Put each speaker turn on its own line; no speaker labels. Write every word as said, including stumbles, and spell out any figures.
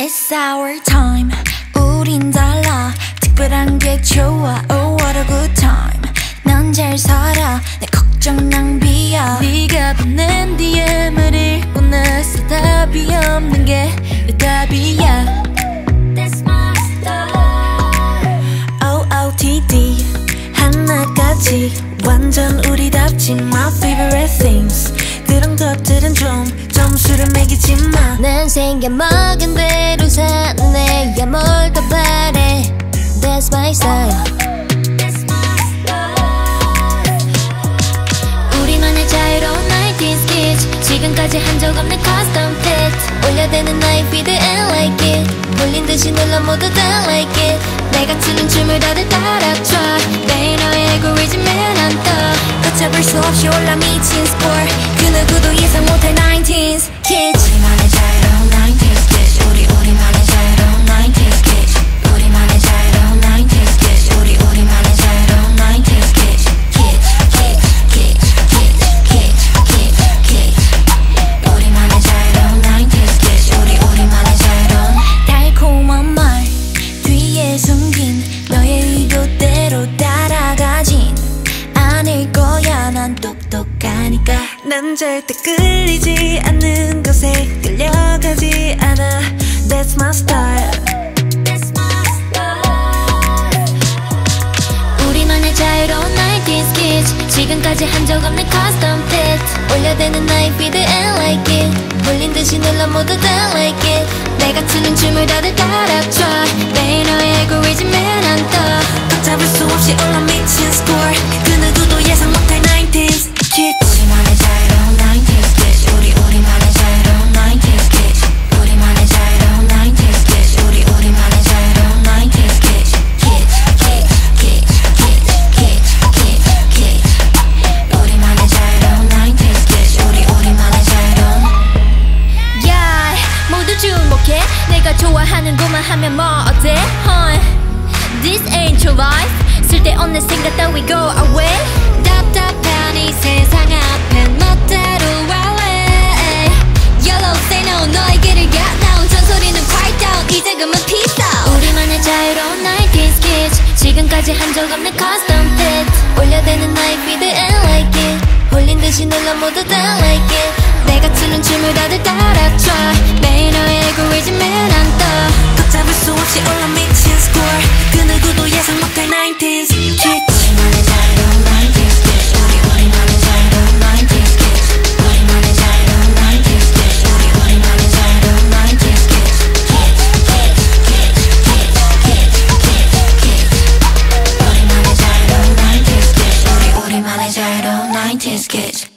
It's our time. 우린 달라. 특별한 게 좋아. Oh what a good time. 넌 잘 살아. 내 걱정 낭비야.
네가 보낸 디엠을 읽고 나서 답이 없는 게 답이야.
That's my style. O O T D 하나까지 완전 우리답지. My favorite things. 그런 것들은 좀 점수를 매기지 마.
난 생겨먹은 대로 사네. 야 뭘 더 바래. That's my style.
That's my style.
우리만의 자유로운 나인티즈 kids. 지금까지 한 적 없는 custom fit. 올려대는 나의 feed and like it. 몰린 듯이 눌러 모두 다 like it. 내가 추는 춤을 다들 따라춰. 매일 너의 알고리즘에 난 떠.
걷잡을 수 없이 올라 미친 score. 그 누구도 예상 못할 나인티즈 kids. 우리만의 자유로운 나인티즈 kids. 우리 우리만의 자유로운 나인티즈 kids. 우리만의 자유로운 나인티즈 kids. 우리 우리만의 자유로운 나인티즈 kids. kids kids kids kids kids kids kids. 우리만의 자유로운 나인티즈 kids. 우리 우리만의 자유로운 달콤한 말 뒤에 숨긴 너의 의도대로 따라가진 않을 거야. 난 똑똑하니까. 난 절대 끌리지 않는 것에 끌려가지 않아. That's my style. That's my style.
우리만의 자유로운 나인티즈 kids. 지금까지 한 적 없는 custom fit. 올려대는 나의 feed and like it. 몰린 듯이 눌러 모두 다 like it. 내가 추는 춤을 다들 따라춰. 매일 너의 알고리즘에 난 떠.
걷잡을 수 없이 올라 미친 score. 그 누구도 예상 못할 나인티즈 kids. 우리만의 자유로운 나인티즈 kids. 우리 우리만의 자유로운 나인티즈 kids. 우리만의 자유로운 나인티즈 kids. 우리 우리만의 자유로운 나인티즈 kids. kids kids kids kids kids kids kids. 우리만의 자유로운 나인티즈 kids. 우리 우리만의 자유로운.
Yeah, 모두 주목해. 내가 좋아하는구만 하면 뭐 어때? Huh? This ain't your life. 쓸데없는 생각 따위 go away. 답답한 이 세상 앞엔 멋대로 wallet. Yellow say no. 너의 길을 가 나온 전소리는 quiet down. 이제 그만 peace out. 우리만의 자유로운 나인티즈 kids. 지금까지 한 적 없는 custom fit. 올려대는 나의 feed and like it. 홀린 듯이 눌러 모두 다 like it. 내가 추는 춤을 다들 따라춰. 매일 너의 알고리즘에 난 떠.
걷잡을 수 없이 올라 미친 score. 그 누구도 예상 못할 나인티즈 kids. 우리만의 자유로운 나인티즈 kids. 우리 우리만의 자유로운 나인티즈 kids. 우리만의 자유로운 나인티즈 kids. 우리 우리만의 자유로운 나인티즈 kids. kids kids kids kids kids kids kids. 우리만의 자유로운 나인티즈 kids. 우리 우리만의 자유로운 나인티즈 kids.